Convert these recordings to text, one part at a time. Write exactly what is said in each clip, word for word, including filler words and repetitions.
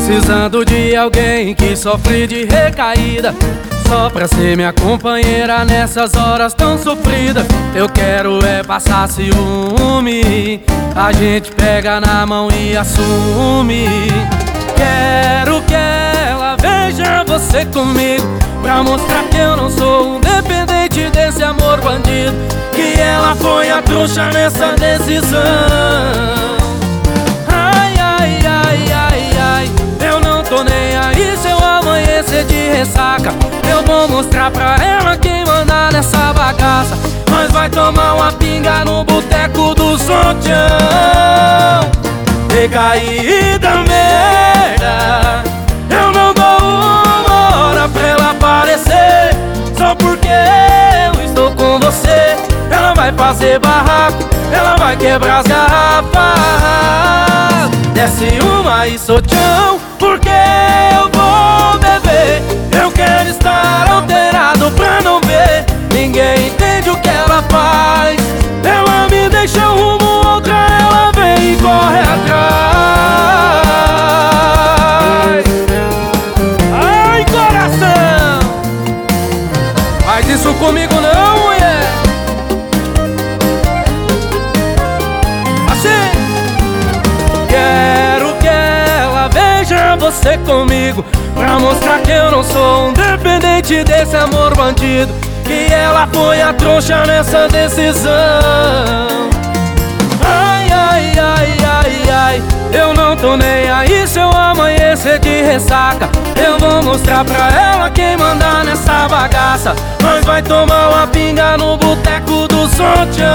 precisando de alguém que sofre de recaída, só pra ser minha companheira nessas horas tão sofridas. Eu quero é passar ciúme, a gente pega na mão e assume. Quero que ela veja você comigo, pra mostrar que eu não sou um dependente desse amor bandido, que ela foi a trouxa nessa decisão. Ai, ai, ai, ai, ai, eu não tô nem aí se eu amanhecer de ressaca. Eu vou mostrar pra ela quem manda nessa bagaça. Nós vai tomar uma pinga no boteco do Sontião. Recaída merda, eu não dou uma hora pra ela aparecer. Só porque eu estou com você, ela vai fazer barraco, ela vai quebrar as garrafas. Desce uma e sou tchão, porque eu vou beber. Eu quero estar alterado pra não ver. Ninguém entende o que ela faz. Ela me deixa um rumo, outra ela vem e corre atrás. Ai, coração, faz isso comigo não, mulher. Assim. Quero que ela veja você comigo, pra mostrar que eu não sou um dependente desse amor bandido, que ela foi a trouxa nessa decisão. Ai, ai, ai, ai, ai, eu não tô nem aí se eu amanhecer de ressaca. Eu vou mostrar pra ela quem manda nessa bagaça. Nós vai tomar uma pinga no boteco do Sontião.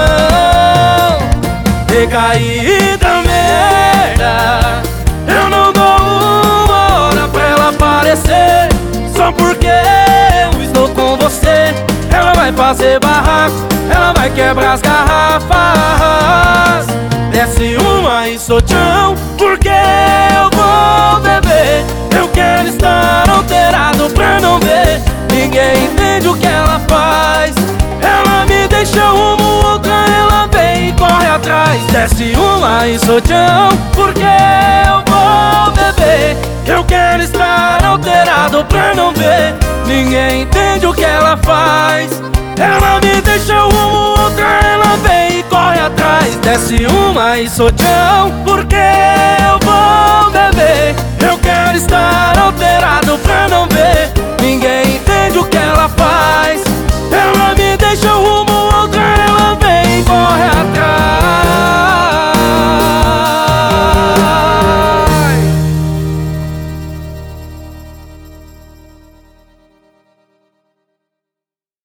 Recaída merda, eu não dou uma hora pra ela aparecer. Só porque eu estou com você, ela vai fazer barraco, ela vai quebrar as garrafas. Desce uma e sou tchão, porque eu vou beber. Eu quero estar alterado pra não ver. Ninguém entende o que ela faz. Ela me deixa rumo, outra ela vem e corre atrás. Desce uma e sou tchão, porque eu vou beber. Eu quero estar alterado pra não ver. Ninguém entende o que ela faz. Ela me deixa rumo, outra ela vem e corre atrás. Desce uma e sou tchão, porque eu vou beber. Eu quero estar alterado pra não ver.